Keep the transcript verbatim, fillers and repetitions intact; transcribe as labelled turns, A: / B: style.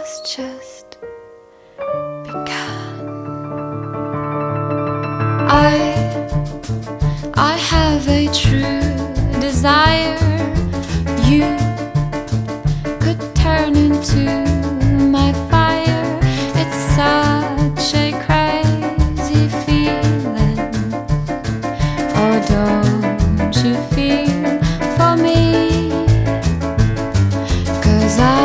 A: has just begun. I, I have a true desire